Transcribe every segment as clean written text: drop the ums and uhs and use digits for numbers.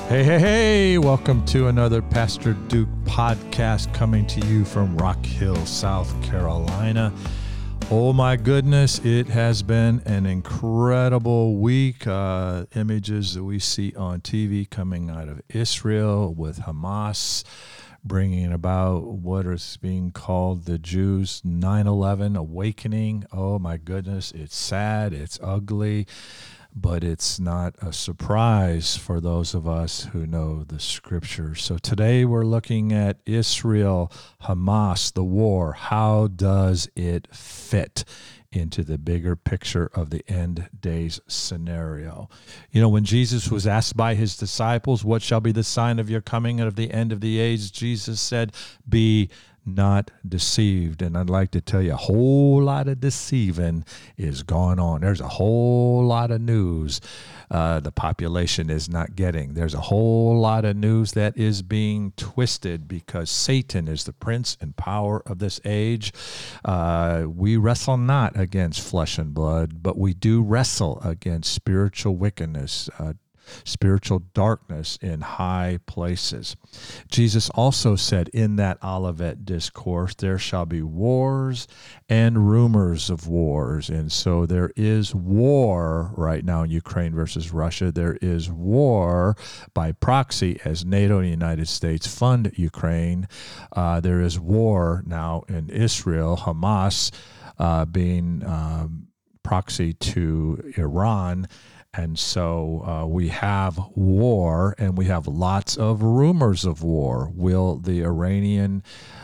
Hey, hey, hey, welcome to another Pastor Duke podcast coming to you from Rock Hill, South Carolina. Oh my goodness, it has been an incredible week. Images that we see on TV coming out of Israel with Hamas bringing about what is being called the Jews' 9/11 awakening. Oh my goodness, it's sad, it's ugly. But it's not a surprise for those of us who know the scriptures. So today we're looking at Israel, Hamas, the war. How does it fit into the bigger picture of the end days scenario? You know, when Jesus was asked by his disciples, what shall be the sign of your coming and of the end of the age? Jesus said, be not deceived. And I'd like to tell you, a whole lot of deceiving is going on. There's a whole lot of news the population is not getting. There's a whole lot of news that is being twisted because Satan is the prince and power of this age. We wrestle not against flesh and blood, but we do wrestle against spiritual wickedness, spiritual darkness in high places. Jesus also said in that Olivet discourse, there shall be wars and rumors of wars. And so there is war right now in Ukraine versus Russia. There is war by proxy as NATO and the United States fund Ukraine. There is war now in Israel, Hamas being proxy to Iran. And so we have war, and we have lots of rumors of war. Will the Iranian,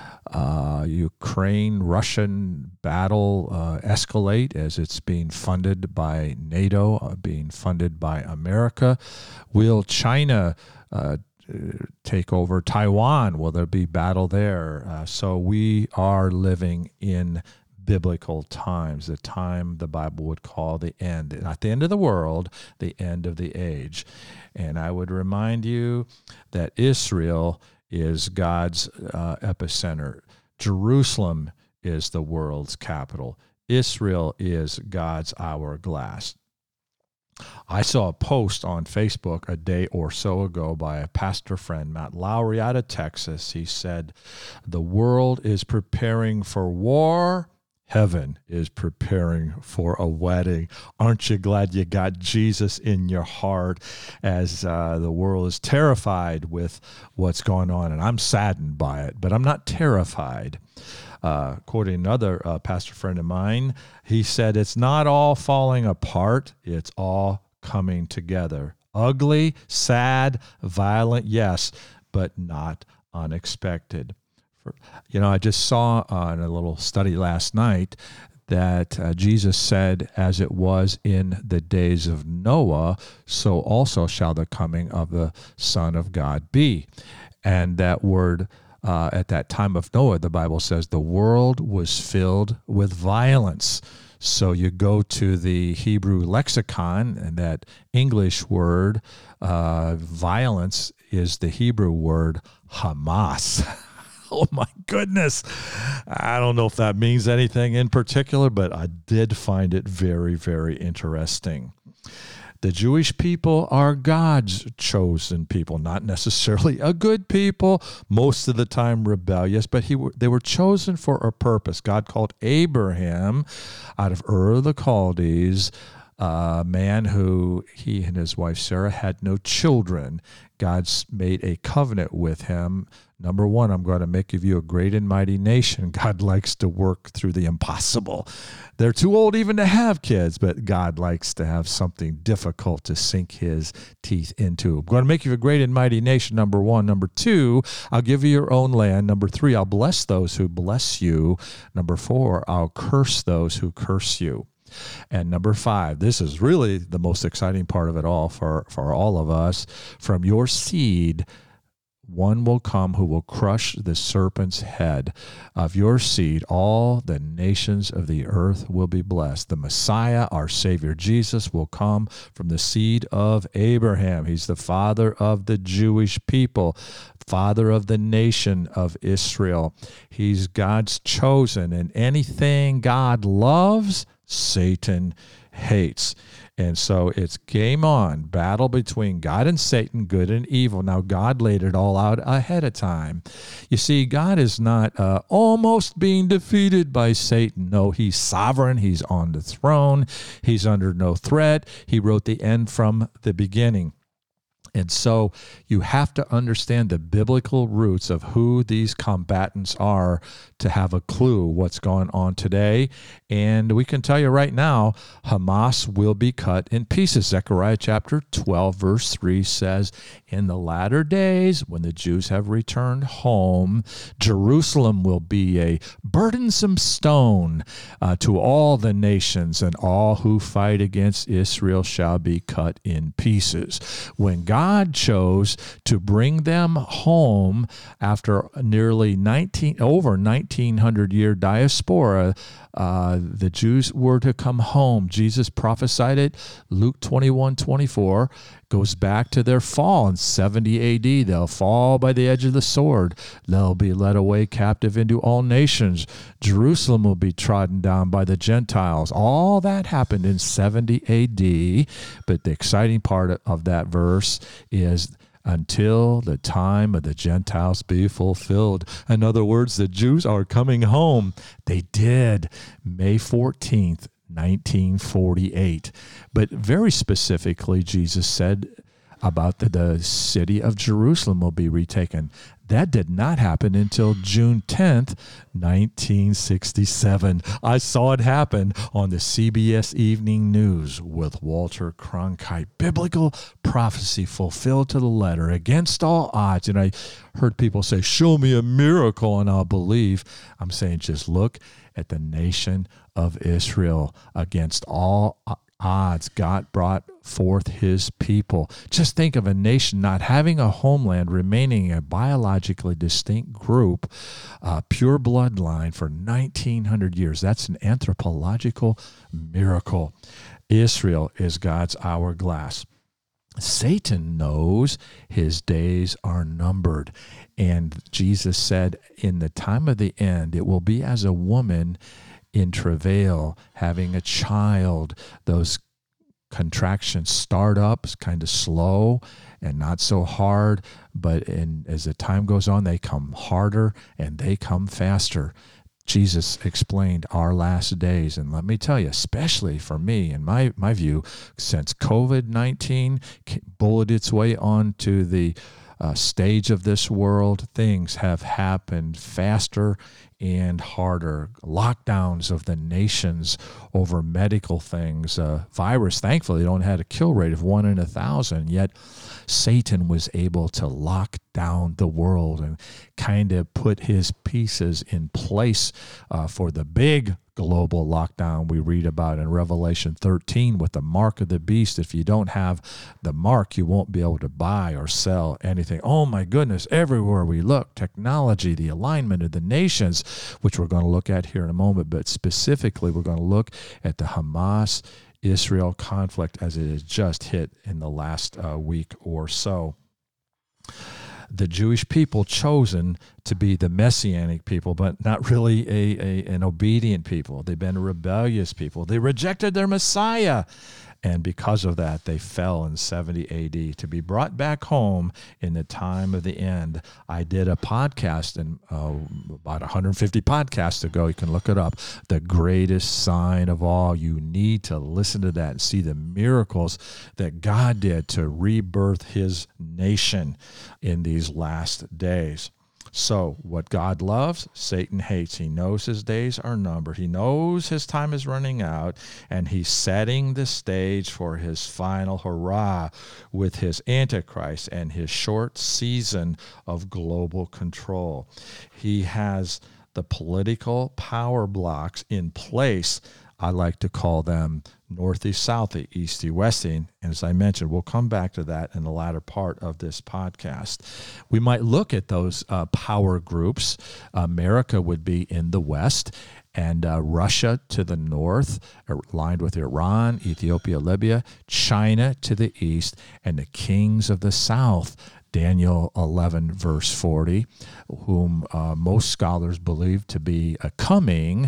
Ukraine-Russian battle escalate as it's being funded by NATO, being funded by America? Will China take over Taiwan? Will there be battle there? So we are living in biblical times, the time the Bible would call the end, not the end of the world, the end of the age. And I would remind you that Israel is God's epicenter. Jerusalem is the world's capital. Israel is God's hourglass. I saw a post on Facebook a day or so ago by a pastor friend, Matt Lowry, out of Texas. He said, the world is preparing for war. Heaven is preparing for a wedding. Aren't you glad you got Jesus in your heart as the world is terrified with what's going on? And I'm saddened by it, but I'm not terrified. According to another pastor friend of mine, he said, it's not all falling apart. It's all coming together. Ugly, sad, violent, yes, but not unexpected. You know, I just saw in a little study last night that Jesus said, as it was in the days of Noah, so also shall the coming of the Son of God be. And that word, at that time of Noah, the Bible says the world was filled with violence. So you go to the Hebrew lexicon, and that English word, violence, is the Hebrew word Hamas. Oh my goodness. I don't know if that means anything in particular, but I did find it very, very interesting. The Jewish people are God's chosen people, not necessarily a good people, most of the time rebellious, but they were chosen for a purpose. God called Abraham out of Ur of the Chaldees, a man who he and his wife Sarah had no children. God's made a covenant with him. Number one, I'm going to make of you a great and mighty nation. God likes to work through the impossible. They're too old even to have kids, but God likes to have something difficult to sink his teeth into. I'm going to make you a great and mighty nation, number one. Number two, I'll give you your own land. Number three, I'll bless those who bless you. Number four, I'll curse those who curse you. And number five, this is really the most exciting part of it all for all of us. From your seed, one will come who will crush the serpent's head. Of your seed, all the nations of the earth will be blessed. The Messiah, our Savior Jesus, will come from the seed of Abraham. He's the father of the Jewish people, father of the nation of Israel. He's God's chosen, and anything God loves, Satan hates. And so it's game on, battle between God and Satan, good and evil. Now, God laid it all out ahead of time. You see, God is not almost being defeated by Satan. No, he's sovereign. He's on the throne. He's under no threat. He wrote the end from the beginning. And so you have to understand the biblical roots of who these combatants are to have a clue what's going on today. And we can tell you right now, Hamas will be cut in pieces. Zechariah chapter 12, verse 3 says, in the latter days, when the Jews have returned home, Jerusalem will be a burdensome stone to all the nations, and all who fight against Israel shall be cut in pieces. When God chose to bring them home after nearly over 1900-year diaspora, the Jews were to come home. Jesus prophesied it. Luke 21:24 goes back to their fall in 70 AD. They'll fall by the edge of the sword. They'll be led away captive into all nations. Jerusalem will be trodden down by the Gentiles. All that happened in 70 AD. But the exciting part of that verse is until the time of the Gentiles be fulfilled. In other words, the Jews are coming home. They did. May 14th, 1948. But very specifically, Jesus said about the city of Jerusalem will be retaken. That did not happen until June 10th, 1967. I saw it happen on the CBS Evening News with Walter Cronkite. Biblical prophecy fulfilled to the letter against all odds. And I heard people say, show me a miracle and I'll believe. I'm saying just look at the nation of Israel. Against all odds, God brought forth his people. Just think of a nation not having a homeland, remaining a biologically distinct group, pure bloodline for 1900 years. That's an anthropological miracle. Israel is God's hourglass. Satan knows his days are numbered. And Jesus said, in the time of the end, it will be as a woman in travail, having a child. Those contractions start up kind of slow and not so hard, but as the time goes on, they come harder and they come faster. Jesus explained our last days, and let me tell you, especially for me, in my view, since COVID-19 bulleted its way onto the stage of this world, things have happened faster and harder. Lockdowns of the nations over medical things. Virus, thankfully, they don't have a kill rate of 1 in 1,000, yet Satan was able to lock down the world and kind of put his pieces in place for the big global lockdown we read about in Revelation 13 with the mark of the beast. If you don't have the mark, you won't be able to buy or sell anything. Oh my goodness, everywhere we look, technology, the alignment of the nations, which we're going to look at here in a moment, but specifically we're going to look at the Hamas-Israel conflict as it has just hit in the last week or so. The Jewish people chosen to be the messianic people, but not really an obedient people. They've been a rebellious people. They rejected their Messiah. And because of that, they fell in 70 AD. To be brought back home in the time of the end, I did a podcast about 150 podcasts ago. You can look it up. The greatest sign of all. You need to listen to that and see the miracles that God did to rebirth his nation in these last days. So what God loves, Satan hates. He knows his days are numbered. He knows his time is running out, and he's setting the stage for his final hurrah with his Antichrist and his short season of global control. He has the political power blocks in place. I like to call them northeast, southeast, easty, westy. And as I mentioned, we'll come back to that in the latter part of this podcast. We might look at those power groups. America would be in the west, and Russia to the north, aligned with Iran, Ethiopia, Libya, China to the east, and the kings of the south. Daniel 11, verse 40, whom most scholars believe to be a coming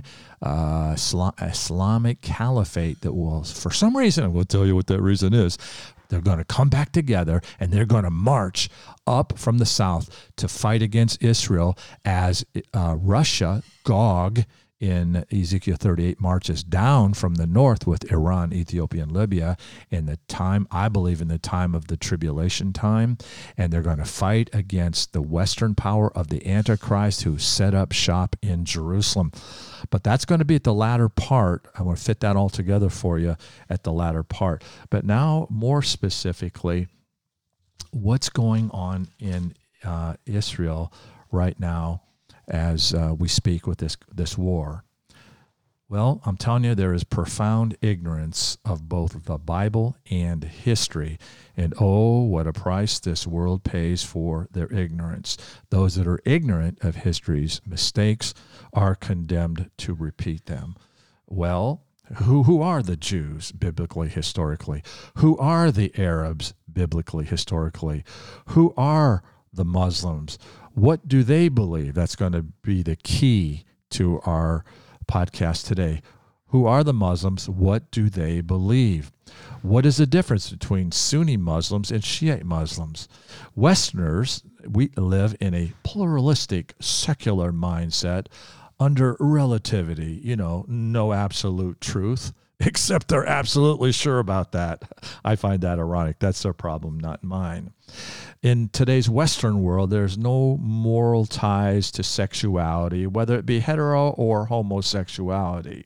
Islamic caliphate that will, for some reason, I will tell you what that reason is, they're going to come back together and they're going to march up from the south to fight against Israel as Russia, Gog, in Ezekiel 38 marches down from the north with Iran, Ethiopia, and Libya in the time, I believe, in the time of the tribulation time. And they're going to fight against the Western power of the Antichrist who set up shop in Jerusalem. But that's going to be at the latter part. I want to fit that all together for you at the latter part. But now, more specifically, what's going on in Israel right now as we speak with this war? Well, I'm telling you, there is profound ignorance of both the Bible and history. And oh, what a price this world pays for their ignorance. Those that are ignorant of history's mistakes are condemned to repeat them. Well, who are the Jews biblically, historically? Who are the Arabs biblically, historically? Who are the Muslims? What do they believe? That's going to be the key to our podcast today. Who are the Muslims? What do they believe? What is the difference between Sunni Muslims and Shiite Muslims? Westerners, we live in a pluralistic, secular mindset under relativity, no absolute truth, except they're absolutely sure about that. I find that ironic. That's their problem, not mine. In today's Western world, there's no moral ties to sexuality, whether it be hetero or homosexuality.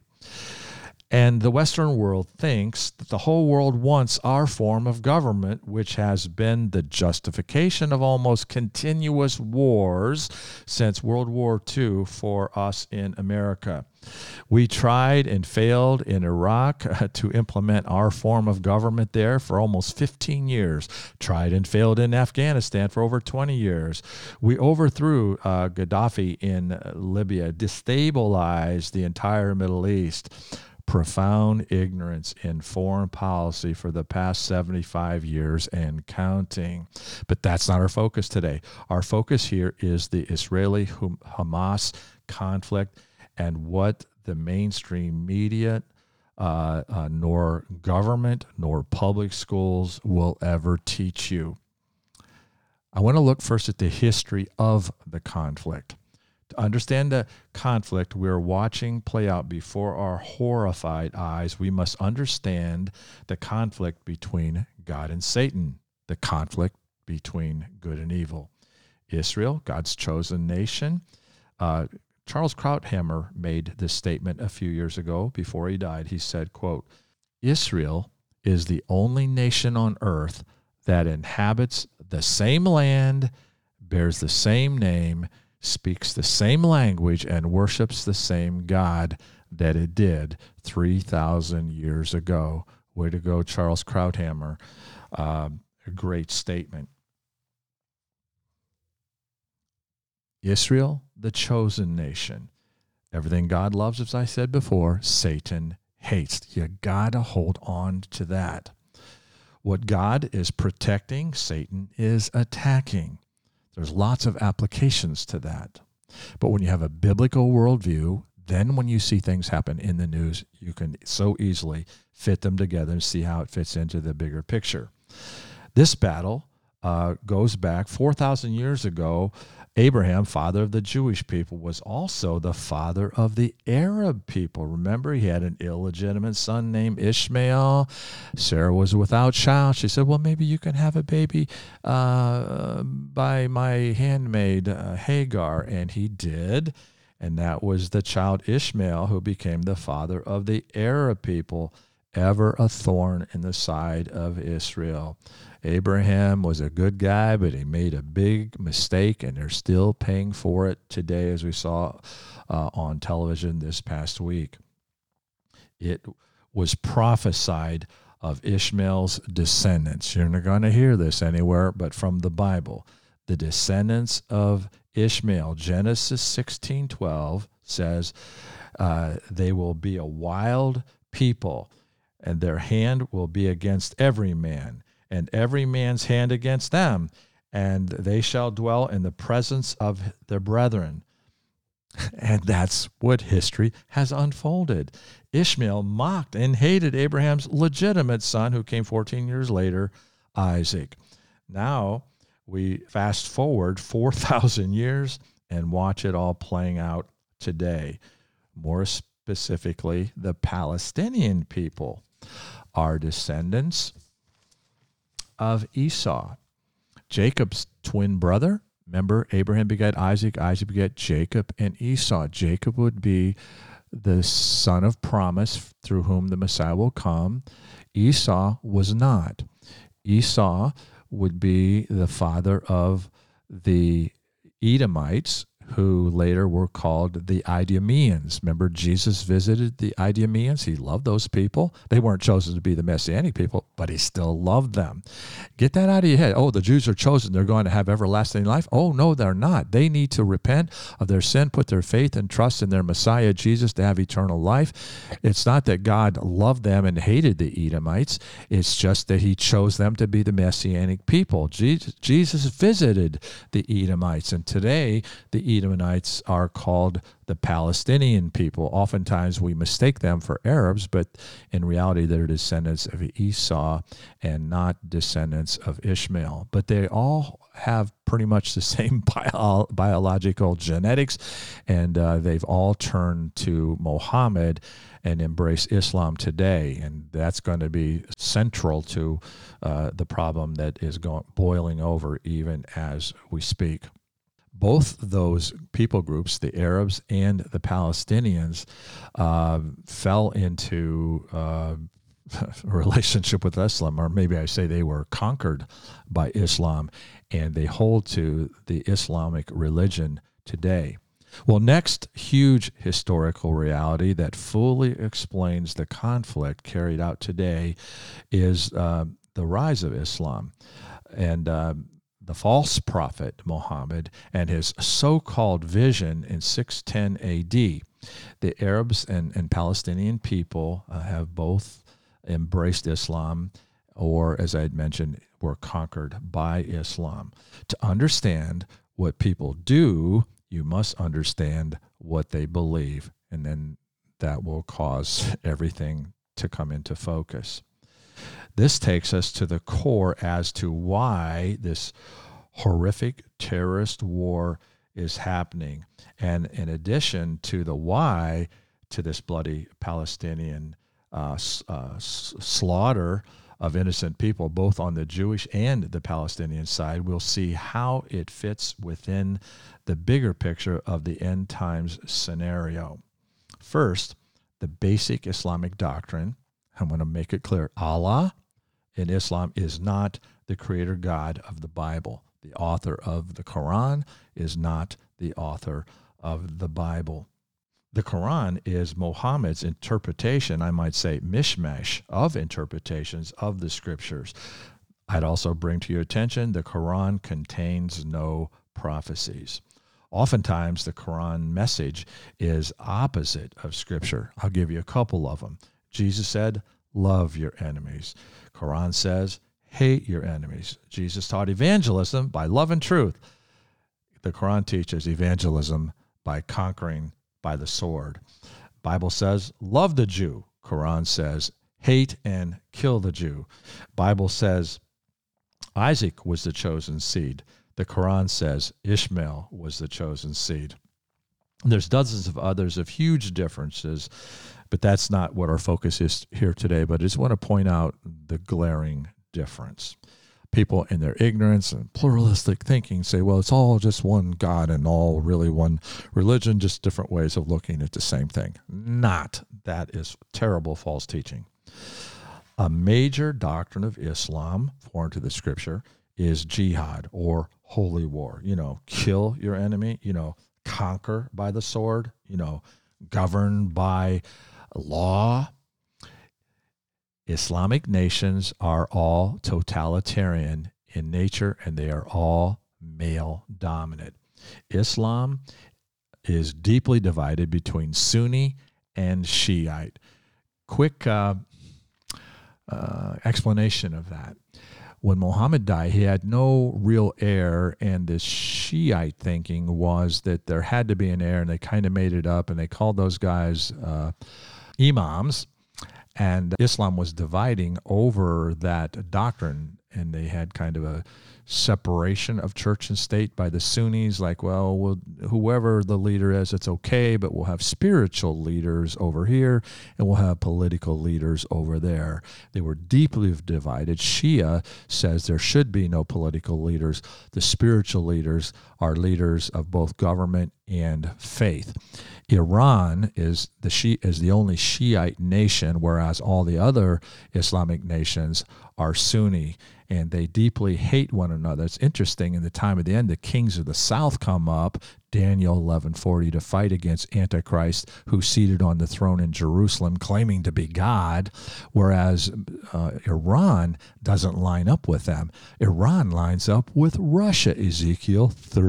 And the Western world thinks that the whole world wants our form of government, which has been the justification of almost continuous wars since World War II for us in America. We tried and failed in Iraq to implement our form of government there for almost 15 years. Tried and failed in Afghanistan for over 20 years. We overthrew Gaddafi in Libya, destabilized the entire Middle East. Profound ignorance in foreign policy for the past 75 years and counting. But that's not our focus today. Our focus here is the Israeli-Hamas conflict and what the mainstream media, nor government, nor public schools will ever teach you. I want to look first at the history of the conflict. To understand the conflict we're watching play out before our horrified eyes, we must understand the conflict between God and Satan, the conflict between good and evil. Israel, God's chosen nation. Charles Krauthammer made this statement a few years ago before he died. He said, quote, "Israel is the only nation on earth that inhabits the same land, bears the same name, speaks the same language, and worships the same God that it did 3,000 years ago." Way to go, Charles Krauthammer. A great statement. Israel, the chosen nation. Everything God loves, as I said before, Satan hates. You got to hold on to that. What God is protecting, Satan is attacking. There's lots of applications to that. But when you have a biblical worldview, then when you see things happen in the news, you can so easily fit them together and see how it fits into the bigger picture. This battle goes back 4,000 years ago. Abraham, father of the Jewish people, was also the father of the Arab people. Remember, he had an illegitimate son named Ishmael. Sarah was without child. She said, well, maybe you can have a baby by my handmaid Hagar. And he did. And that was the child Ishmael who became the father of the Arab people, ever a thorn in the side of Israel. Abraham was a good guy, but he made a big mistake, and they're still paying for it today, as we saw on television this past week. It was prophesied of Ishmael's descendants. You're not going to hear this anywhere but from the Bible. The descendants of Ishmael, Genesis 16:12 says, they will be a wild people, and their hand will be against every man, and every man's hand against them. and they shall dwell in the presence of their brethren. And that's what history has unfolded. Ishmael mocked and hated Abraham's legitimate son, who came 14 years later, Isaac. Now we fast forward 4,000 years and watch it all playing out today. More specifically, the Palestinian people are descendants of Esau, Jacob's twin brother. Remember, Abraham begat Isaac, Isaac begat Jacob and Esau. Jacob would be the son of promise through whom the Messiah will come. Esau was not. Esau would be the father of the Edomites, who later were called the Idumeans. Remember, Jesus visited the Idumeans. He loved those people. They weren't chosen to be the Messianic people, but he still loved them. Get that out of your head. Oh, the Jews are chosen. They're going to have everlasting life. Oh, no, they're not. They need to repent of their sin, put their faith and trust in their Messiah, Jesus, to have eternal life. It's not that God loved them and hated the Edomites. It's just that he chose them to be the Messianic people. Jesus visited the Edomites, and today the Edomites are called the Palestinian people. Oftentimes we mistake them for Arabs, but in reality they're descendants of Esau and not descendants of Ishmael. But they all have pretty much the same biological genetics, and they've all turned to Muhammad and embrace Islam today, and that's going to be central to the problem that is boiling over even as we speak. Both those people groups, the Arabs and the Palestinians, fell into a relationship with Islam, or maybe I say they were conquered by Islam, and they hold to the Islamic religion today. Well, next huge historical reality that fully explains the conflict carried out today is the rise of Islam. And the false prophet Muhammad and his so-called vision in 610 AD. The Arabs and Palestinian people have both embraced Islam, or, as I had mentioned, were conquered by Islam. To understand what people do, you must understand what they believe, and then that will cause everything to come into focus. This takes us to the core as to why this horrific terrorist war is happening. And in addition to the why to this bloody Palestinian slaughter of innocent people, both on the Jewish and the Palestinian side, we'll see how it fits within the bigger picture of the end times scenario. First, the basic Islamic doctrine. I'm going to make it clear. Allah in Islam is not the creator God of the Bible. The author of the Quran is not the author of the Bible. The Quran is Muhammad's interpretation, I might say mishmash of interpretations of the scriptures. I'd also bring to your attention the Quran contains no prophecies. Oftentimes the Quran message is opposite of scripture. I'll give you a couple of them. Jesus said, love your enemies. Quran says, hate your enemies. Jesus taught evangelism by love and truth. The Quran teaches evangelism by conquering by the sword. Bible says, love the Jew. Quran says, hate and kill the Jew. Bible says, Isaac was the chosen seed. The Quran says, Ishmael was the chosen seed. And there's dozens of others of huge differences, but that's not what our focus is here today. But I just want to point out the glaring difference. People in their ignorance and pluralistic thinking say, well, it's all just one God and all really one religion, just different ways of looking at the same thing. Not. That is terrible false teaching. A major doctrine of Islam, foreign to the scripture, is jihad, or holy war. Kill your enemy, conquer by the sword, govern by law. Islamic nations are all totalitarian in nature, and they are all male dominant. Islam is deeply divided between Sunni and Shiite. Quick explanation of that. when Muhammad died, he had no real heir, and the Shiite thinking was that there had to be an heir, and they kind of made it up, and they called those guys imams, and Islam was dividing over that doctrine, and they had kind of a separation of church and state by the Sunnis, like, well, whoever the leader is, it's okay, but we'll have spiritual leaders over here, and we'll have political leaders over there. They were deeply divided. Shia says there should be no political leaders. The spiritual leaders are leaders of both government and faith. Iran is the only Shiite nation, whereas all the other Islamic nations are Sunni, and they deeply hate one another. It's interesting, in the time of the end, the kings of the south come up, Daniel 11:40, to fight against Antichrist, who's seated on the throne in Jerusalem, claiming to be God, whereas Iran doesn't line up with them. Iran lines up with Russia, Ezekiel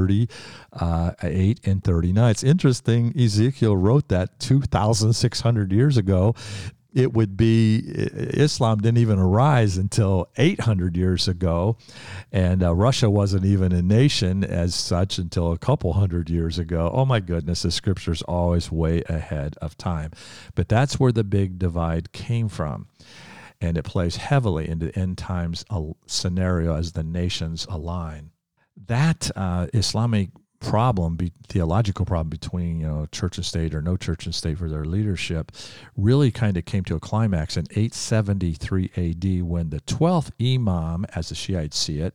38 and 39. It's interesting, Ezekiel wrote that 2,600 years ago. It would be, Islam didn't even arise until 800 years ago, and Russia wasn't even a nation as such until a couple hundred years ago. Oh my goodness, the scripture's always way ahead of time. But that's where the big divide came from, and it plays heavily into the end times scenario as the nations align. That Islamic problem, theological problem between church and state or no church and state for their leadership, really kind of came to a climax in 873 AD when the 12th Imam, as the Shiites see it,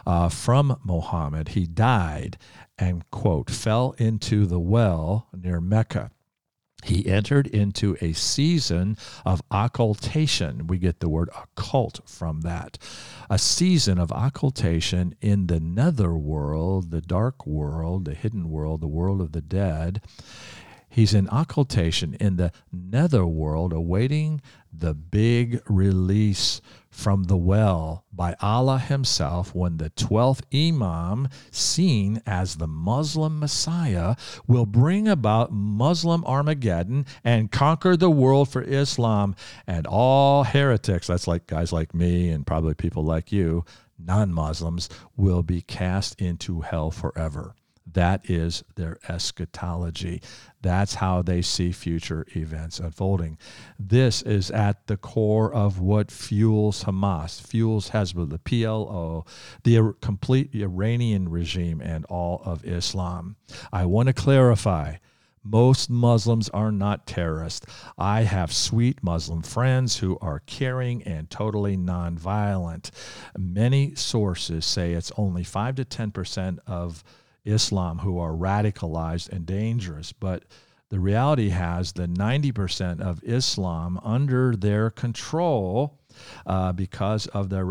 from Muhammad, he died and, quote, fell into the well near Mecca. He entered into a season of occultation. We get the word occult from that. A season of occultation in the netherworld, the dark world, the hidden world, the world of the dead. He's in occultation in the netherworld, awaiting the big release from the well by Allah himself, when the 12th Imam, seen as the Muslim Messiah, will bring about Muslim Armageddon and conquer the world for Islam, and all heretics, that's like guys like me and probably people like you, non-Muslims, will be cast into hell forever. That is their eschatology. That's how they see future events unfolding. This is at the core of what fuels Hamas, fuels Hezbollah, the PLO, the complete Iranian regime, and all of Islam. I want to clarify, most Muslims are not terrorists. I have sweet Muslim friends who are caring and totally nonviolent. Many sources say it's only 5 to 10% of Islam who are radicalized and dangerous, but the reality has the 90% of Islam under their control because of their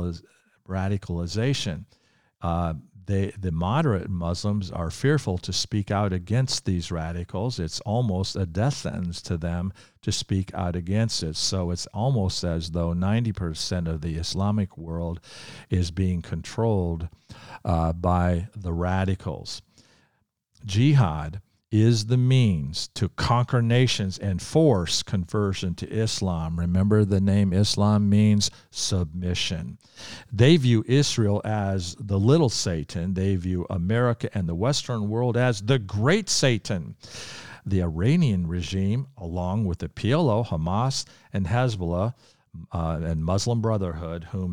radicalization. The moderate Muslims are fearful to speak out against these radicals. It's almost a death sentence to them to speak out against it. So it's almost as though 90% of the Islamic world is being controlled by the radicals. Jihad is the means to conquer nations and force conversion to Islam. Remember, the name Islam means submission. They view Israel as the little Satan. They view America and the Western world as the great Satan. The Iranian regime, along with the PLO, Hamas, and Hezbollah, and Muslim Brotherhood, whom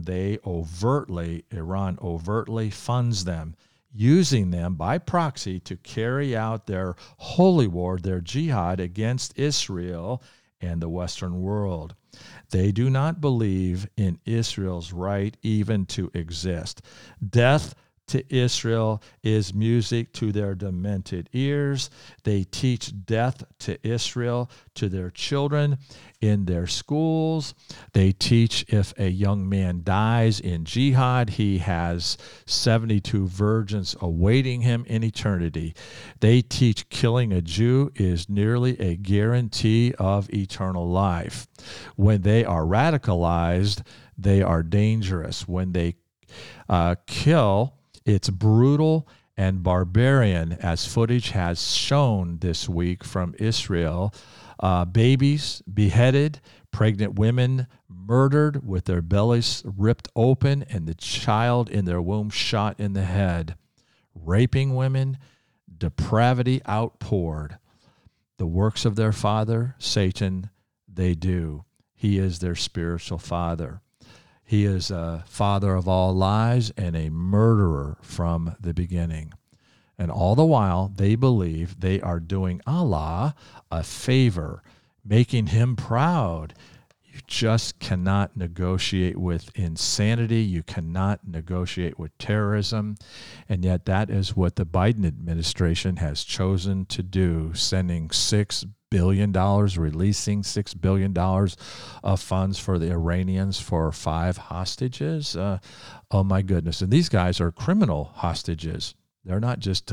Iran overtly funds them, using them by proxy to carry out their holy war, their jihad against Israel and the Western world. They do not believe in Israel's right even to exist. Death to Israel is music to their demented ears. They teach death to Israel to their children in their schools. They teach if a young man dies in jihad, he has 72 virgins awaiting him in eternity. They teach killing a Jew is nearly a guarantee of eternal life. When they are radicalized, they are dangerous. When they kill, it's brutal and barbarian, as footage has shown this week from Israel. Babies beheaded, pregnant women murdered with their bellies ripped open, and the child in their womb shot in the head. Raping women, depravity outpoured. The works of their father, Satan, they do. He is their spiritual father. He is a father of all lies and a murderer from the beginning. And all the while, they believe they are doing Allah a favor, making him proud. You just cannot negotiate with insanity. You cannot negotiate with terrorism. And yet that is what the Biden administration has chosen to do, sending $6 billion, releasing $6 billion of funds for the Iranians for 5 hostages. Oh, my goodness. And these guys are criminal hostages. They're not just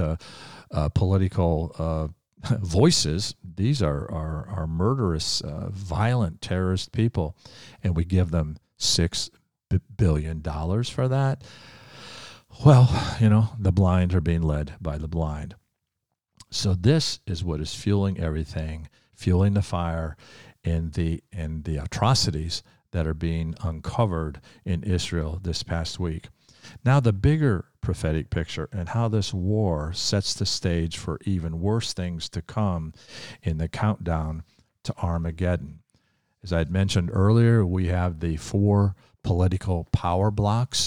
political voices. These are murderous, violent terrorist people, and we give them $6 billion for that. Well, the blind are being led by the blind. So this is what is fueling everything, fueling the fire in the atrocities that are being uncovered in Israel this past week. Now, the bigger prophetic picture and how this war sets the stage for even worse things to come in the countdown to Armageddon. As I had mentioned earlier, we have the 4 political power blocks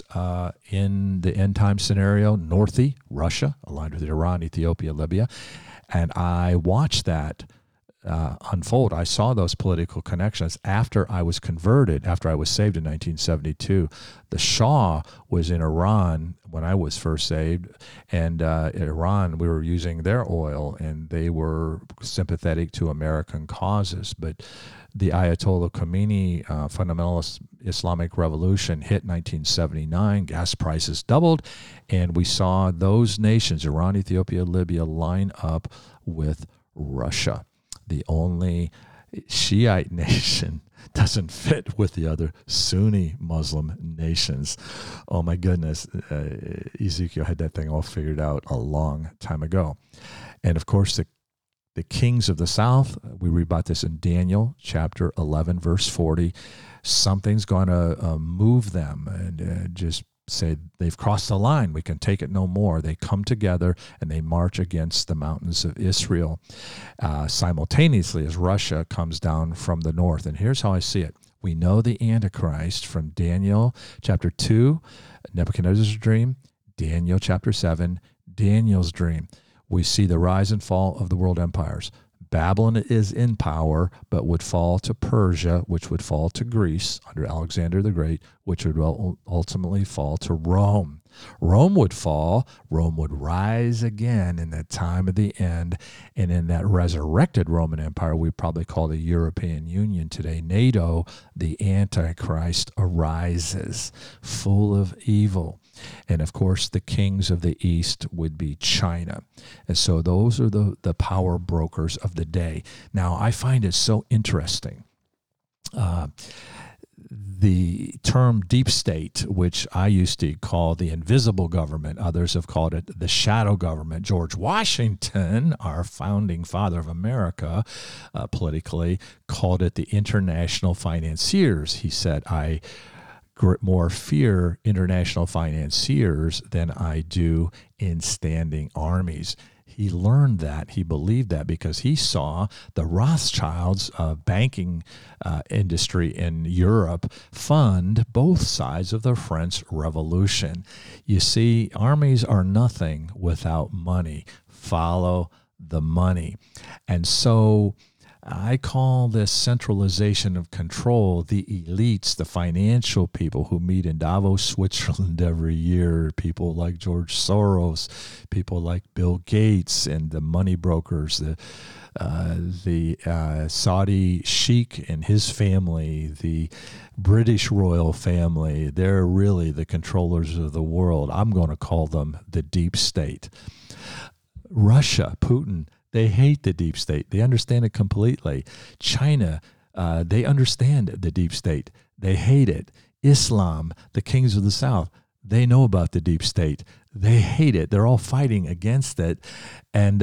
in the end time scenario. Northy, Russia, aligned with Iran, Ethiopia, Libya. And I watched that unfold. I saw those political connections after I was converted, after I was saved in 1972. The Shah was in Iran when I was first saved, and in Iran, we were using their oil, and they were sympathetic to American causes. But the Ayatollah Khomeini fundamentalist Islamic revolution hit 1979, gas prices doubled, and we saw those nations, Iran, Ethiopia, Libya, line up with Russia. The only Shiite nation doesn't fit with the other Sunni Muslim nations. Oh my goodness, Ezekiel had that thing all figured out a long time ago. And of course, the kings of the south, we read about this in Daniel chapter 11, verse 40. Something's going to move them and just say they've crossed the line. We can take it no more. They come together and they march against the mountains of Israel simultaneously as Russia comes down from the north. And here's how I see it. We know the Antichrist from Daniel chapter 2, Nebuchadnezzar's dream, Daniel chapter 7, Daniel's dream. We see the rise and fall of the world empires. Babylon is in power, but would fall to Persia, which would fall to Greece under Alexander the Great, which would ultimately fall to Rome. Rome would fall, Rome would rise again in the time of the end, and in that resurrected Roman Empire, we probably call the European Union today, NATO, the Antichrist arises, full of evil. And of course, the kings of the East would be China. And so those are the power brokers of the day. Now, I find it so interesting. The term deep state, which I used to call the invisible government, others have called it the shadow government. George Washington, our founding father of America, politically, called it the international financiers. He said, I more fear international financiers than I do in standing armies. He learned that, he believed that because he saw the Rothschilds banking industry in Europe fund both sides of the French Revolution. You see, armies are nothing without money. Follow the money. And so I call this centralization of control the elites, the financial people who meet in Davos, Switzerland every year, people like George Soros, people like Bill Gates and the money brokers, the Saudi sheikh and his family, the British royal family. They're really the controllers of the world. I'm going to call them the deep state. Russia, Putin, they hate the deep state. They understand it completely. China, they understand the deep state. They hate it. Islam, the kings of the south, they know about the deep state. They hate it. They're all fighting against it. And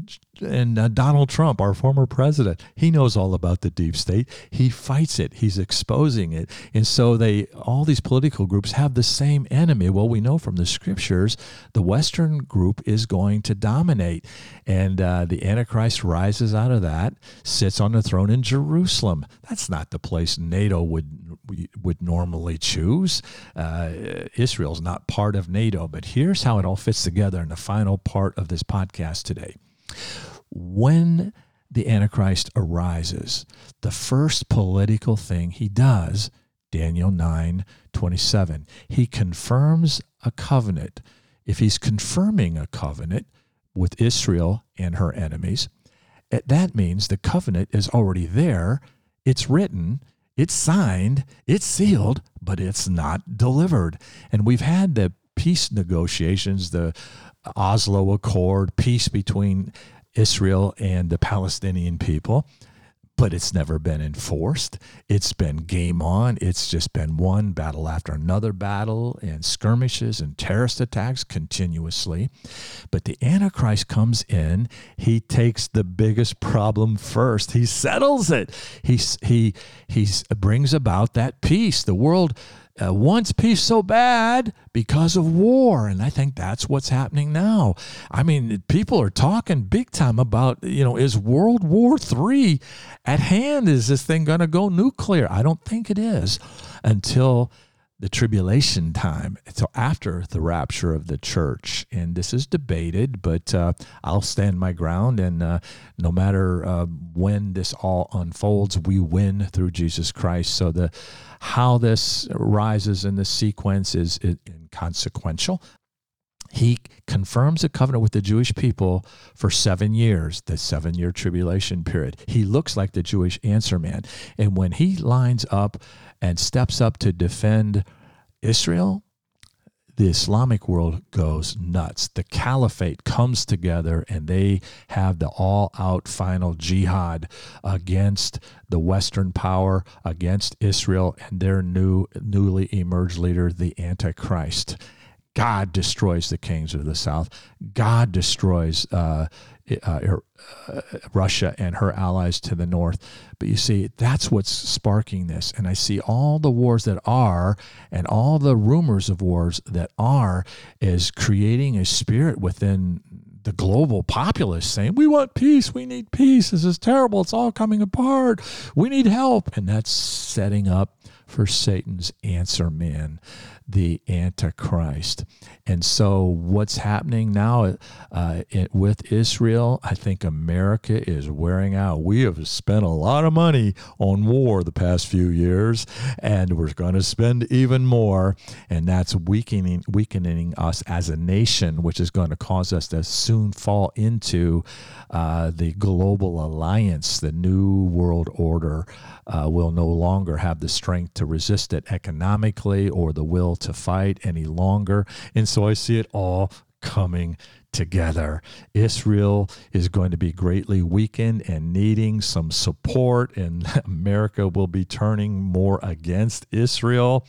Donald Trump, our former president, he knows all about the deep state. He fights it. He's exposing it. And so all these political groups have the same enemy. Well, we know from the scriptures, the Western group is going to dominate. And the Antichrist rises out of that, sits on the throne in Jerusalem. That's not the place NATO would normally choose. Israel's not part of NATO. But here's how it all fits together in the final part of this podcast today. When the Antichrist arises, the first political thing he does, Daniel 9:27, he confirms a covenant. If he's confirming a covenant with Israel and her enemies, that means the covenant is already there. It's written, it's signed, it's sealed, but it's not delivered. And we've had the peace negotiations, the Oslo Accord, peace between Israel and the Palestinian people, but it's never been enforced. It's been game on. It's just been one battle after another battle and skirmishes and terrorist attacks continuously. But the Antichrist comes in. He takes the biggest problem first. He settles it. He brings about that peace. The world wants peace so bad because of war. And I think that's what's happening now. I mean, people are talking big time about, is World War III at hand? Is this thing going to go nuclear? I don't think it is until the tribulation time, until after the rapture of the church. And this is debated, but I'll stand my ground. And no matter when this all unfolds, we win through Jesus Christ. So how this rises in the sequence is inconsequential. He confirms a covenant with the Jewish people for 7 years, the 7-year tribulation period. He looks like the Jewish answer man. And when he lines up and steps up to defend Israel, the Islamic world goes nuts. The caliphate comes together and they have the all-out final jihad against the Western power, against Israel and their newly emerged leader, the Antichrist. God destroys the kings of the south. God destroys Russia and her allies to the north. But you see, that's what's sparking this. And I see all the wars that are and all the rumors of wars that are is creating a spirit within the global populace saying, we want peace. We need peace. This is terrible. It's all coming apart. We need help. And that's setting up for Satan's answer man, the Antichrist. And so what's happening now with Israel, I think America is wearing out. We have spent a lot of money on war the past few years, and we're going to spend even more, and that's weakening us as a nation, which is going to cause us to soon fall into the global alliance, the new world order. Will no longer have the strength to resist it economically or the will to fight any longer. And so I see it all coming together. Israel is going to be greatly weakened and needing some support, and America will be turning more against Israel.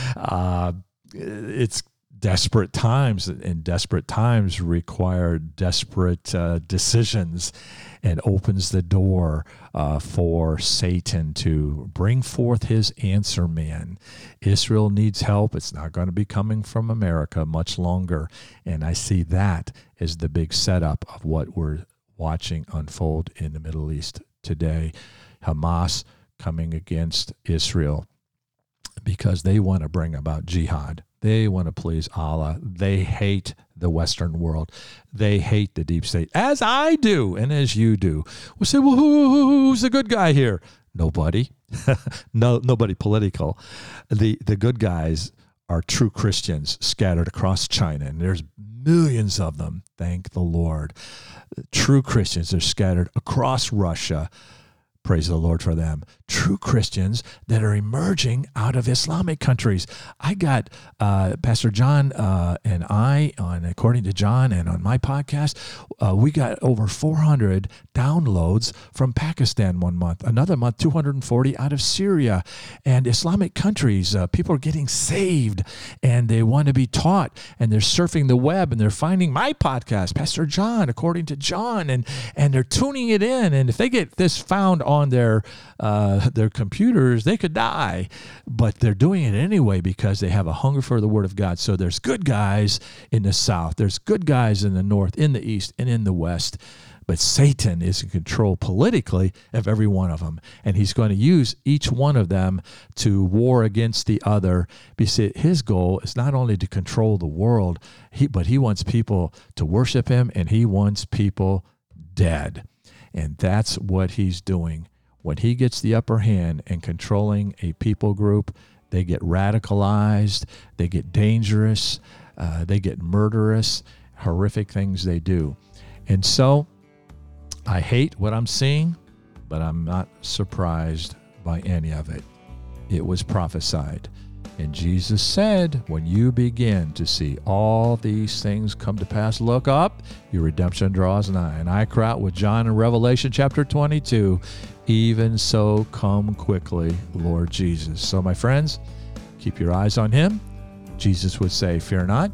It's desperate times, and desperate times require desperate decisions, and opens the door for Satan to bring forth his answer man. Israel needs help. It's not going to be coming from America much longer. And I see that as the big setup of what we're watching unfold in the Middle East today. Hamas coming against Israel because they want to bring about jihad. They want to please Allah. They hate the Western world. They hate the deep state, as I do and as you do. We'll say, well, who's the good guy here? Nobody. Nobody political. The good guys are true Christians scattered across China, and there's millions of them, thank the Lord. True Christians are scattered across Russia, Praise the Lord for them. True Christians that are emerging out of Islamic countries. I got Pastor John and I, on According to John, and on my podcast, we got over 400 downloads from Pakistan one month. Another month, 240 out of Syria and Islamic countries. People are getting saved, and they want to be taught, and they're surfing the web, and they're finding my podcast, Pastor John, According to John, and they're tuning it in. And if they get this found on their computers, they could die, but they're doing it anyway because they have a hunger for the Word of God. So there's good guys in the South, there's good guys in the North, in the East, and in the West. But Satan is in control politically of every one of them, and he's going to use each one of them to war against the other. Because his goal is not only to control the world, but he wants people to worship him, and he wants people dead. And that's what he's doing. When he gets the upper hand in controlling a people group, they get radicalized, they get dangerous, they get murderous, horrific things they do. And so I hate what I'm seeing, but I'm not surprised by any of it. It was prophesied. And Jesus said, when you begin to see all these things come to pass, look up, your redemption draws nigh. And I cry out with John in Revelation chapter 22, even so come quickly, Lord Jesus. So my friends, keep your eyes on him. Jesus would say, fear not.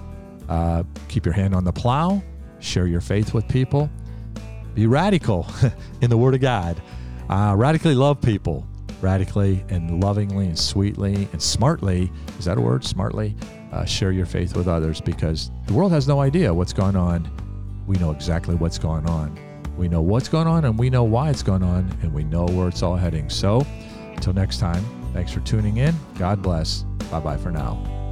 Keep your hand on the plow. Share your faith with people. Be radical in the Word of God. Radically love people. Radically and lovingly and sweetly and smartly, is that a word? Smartly, share your faith with others, because the world has no idea what's going on. We know exactly what's going on. We know what's going on, and we know why it's going on, and we know where it's all heading. So until next time, thanks for tuning in. God bless. Bye-bye for now.